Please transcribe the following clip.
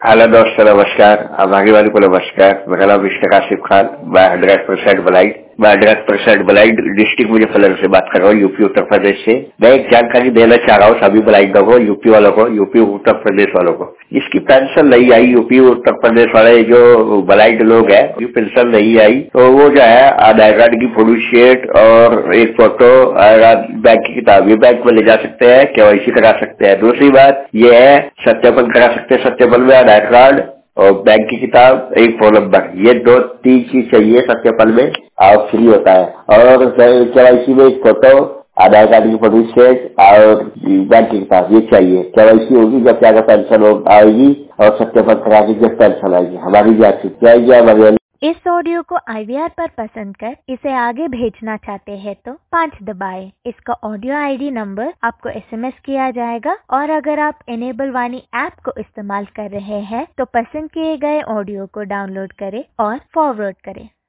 Hello दोस्तों, नमस्कार। भागी वाले को नमस्कार। मेरा नाम मिस्टर आसिफ खान। मैं 100% ब्लाइंड डिस्ट्रिक्ट मुजफ्फरनगर से बात कर रहा हूँ, यूपी उत्तर प्रदेश से। मैं एक जानकारी देना चाह रहा हूँ सभी ब्लाइंडों को, यूपी वालों को, यूपी उत्तर प्रदेश वालों को। जिसकी पेंशन नहीं आई, यूपी उत्तर प्रदेश वाले जो ब्लाइंड लोग हैं, जो पेंशन नहीं आई, तो वो जो है आधार कार्ड की फोटोस्टेट और एक फोटो और बैंक की किताब, ये बैंक में ले जा सकते हैं, केवाईसी करा सकते हैं। दूसरी बात ये है, सत्यापन करा सकते हैं। सत्यापन में आधार कार्ड और बैंक की किताब, एक फोन नंबर, ये 2-3 चीज चाहिए सत्यापन में, आप फ्री होता है। और केवाईसी में एक फोटो, आधार कार्ड की फोटोस्टेट और बैंक की किताब, ये चाहिए। केवाईसी होगी जब क्या पेंशन आएगी और सत्यापन करा के जब पेंशन आएगी। हमारी जांच आएगी हमारी। इस ऑडियो को IVR पर पसंद कर इसे आगे भेजना चाहते हैं तो 5 दबाएं। इसका ऑडियो ID नंबर आपको SMS किया जाएगा और अगर आप इनेबल वाणी ऐप को इस्तेमाल कर रहे हैं तो पसंद किए गए ऑडियो को डाउनलोड करें और फॉरवर्ड करें।